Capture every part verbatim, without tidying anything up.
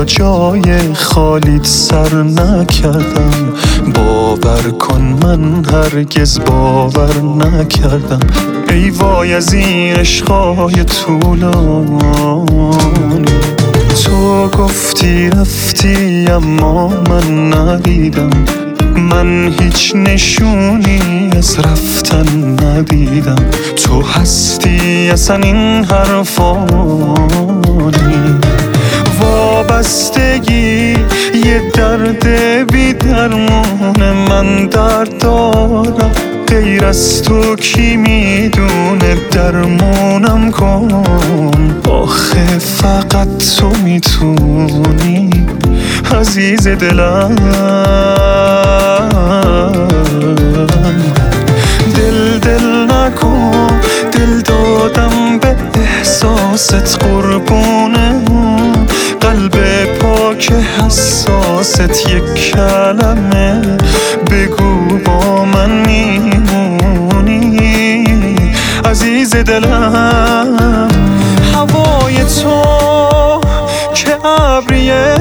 جای خالیت سر نکردم. باور کن من هرگز باور نکردم. ای وای از این عشقای طولانی. تو گفتی رفتی اما من ندیدم. من هیچ نشونی از رفتن ندیدم. تو هستی اصلا این حرفانی. وابستگی یه درد بی درمونه. من درد دارم غیر از تو کی میدونه. درمونم کن آخه فقط تو میتونی عزیز دلم. دل دل نکن، دل دادم به احساست قربونه. قلب پاک حساست یک کلمه بگو با من میمونی عزیز دلم. هوای تو که ابریه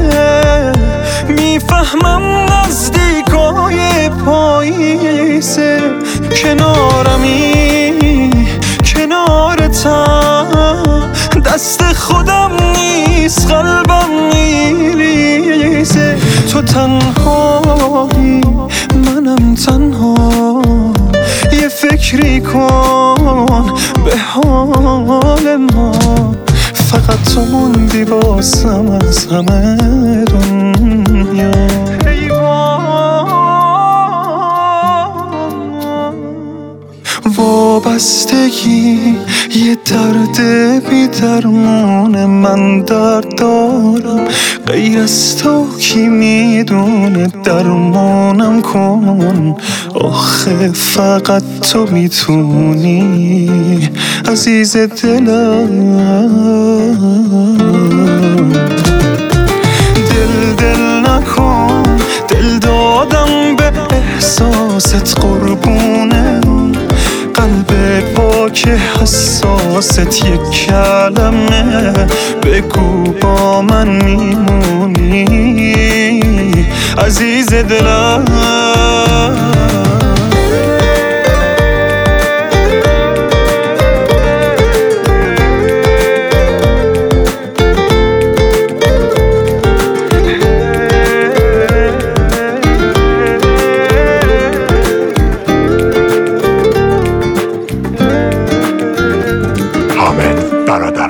میفهمم نزدیکای پاییزه. کنارمی کنارتم دست خودم نیست قلبم میریزه. تو تنهایی منم تنها. یه فکری کن به حال ما. فقط تو موندی واسم از همه دنیا. وابستگی یه درد بی درمونه. من درد دارم غیر از تو کی میدونه. درمانم کن آخه فقط تو میتونی عزیز دلم. دل دل نکن، دل دادم به احساست قربونه. قلب پاک حساست یک کلمه بگو با من میمونی عزیز دلم. حامد برادر.